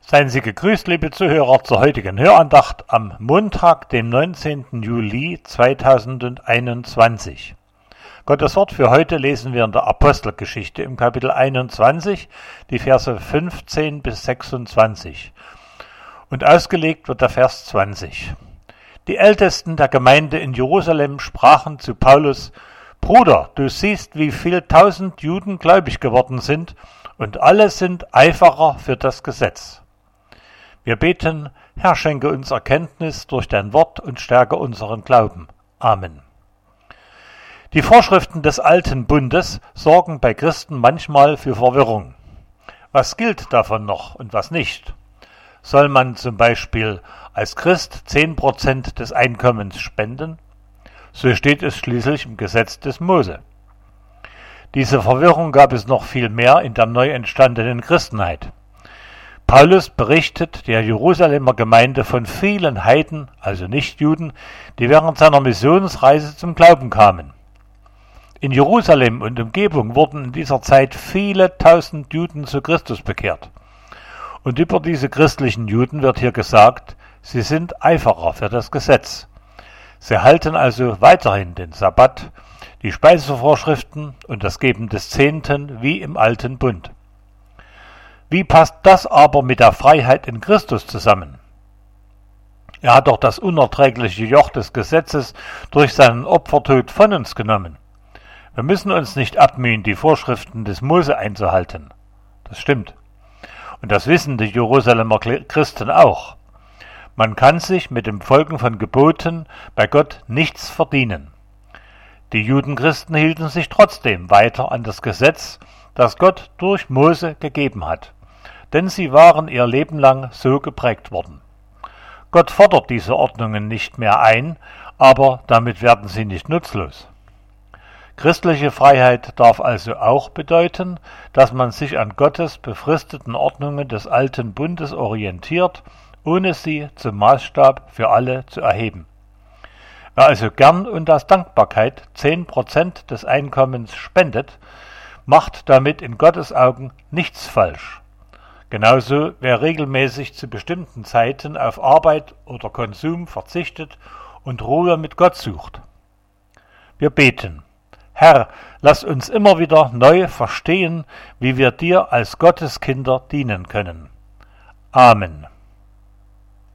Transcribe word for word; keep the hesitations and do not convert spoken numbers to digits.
Seien Sie gegrüßt, liebe Zuhörer, zur heutigen Hörandacht am Montag, dem neunzehnten Juli zweitausendeinundzwanzig. Gottes Wort für heute lesen wir in der Apostelgeschichte im Kapitel einundzwanzig, die Verse fünfzehn bis sechsundzwanzig. Und ausgelegt wird der Vers zwanzig. Die Ältesten der Gemeinde in Jerusalem sprachen zu Paulus: Bruder, du siehst, wie viel tausend Juden gläubig geworden sind, und alle sind Eiferer für das Gesetz. Wir beten: Herr, schenke uns Erkenntnis durch dein Wort und stärke unseren Glauben. Amen. Die Vorschriften des Alten Bundes sorgen bei Christen manchmal für Verwirrung. Was gilt davon noch und was nicht? Soll man zum Beispiel als Christ zehn Prozent des Einkommens spenden? So steht es schließlich im Gesetz des Mose. Diese Verwirrung gab es noch viel mehr in der neu entstandenen Christenheit. Paulus berichtet der Jerusalemer Gemeinde von vielen Heiden, also Nichtjuden, die während seiner Missionsreise zum Glauben kamen. In Jerusalem und Umgebung wurden in dieser Zeit viele tausend Juden zu Christus bekehrt. Und über diese christlichen Juden wird hier gesagt, sie sind Eiferer für das Gesetz. Sie halten also weiterhin den Sabbat, die Speisevorschriften und das Geben des Zehnten wie im Alten Bund. Wie passt das aber mit der Freiheit in Christus zusammen? Er hat doch das unerträgliche Joch des Gesetzes durch seinen Opfertod von uns genommen. Wir müssen uns nicht abmühen, die Vorschriften des Mose einzuhalten. Das stimmt. Und das wissen die Jerusalemer Christen auch. Man kann sich mit dem Folgen von Geboten bei Gott nichts verdienen. Die Judenchristen hielten sich trotzdem weiter an das Gesetz, das Gott durch Mose gegeben hat. Denn sie waren ihr Leben lang so geprägt worden. Gott fordert diese Ordnungen nicht mehr ein, aber damit werden sie nicht nutzlos. Christliche Freiheit darf also auch bedeuten, dass man sich an Gottes befristeten Ordnungen des Alten Bundes orientiert, ohne sie zum Maßstab für alle zu erheben. Wer also gern und aus Dankbarkeit zehn Prozent des Einkommens spendet, macht damit in Gottes Augen nichts falsch. Genauso, wer regelmäßig zu bestimmten Zeiten auf Arbeit oder Konsum verzichtet und Ruhe mit Gott sucht. Wir beten: Herr, lass uns immer wieder neu verstehen, wie wir dir als Gotteskinder dienen können. Amen.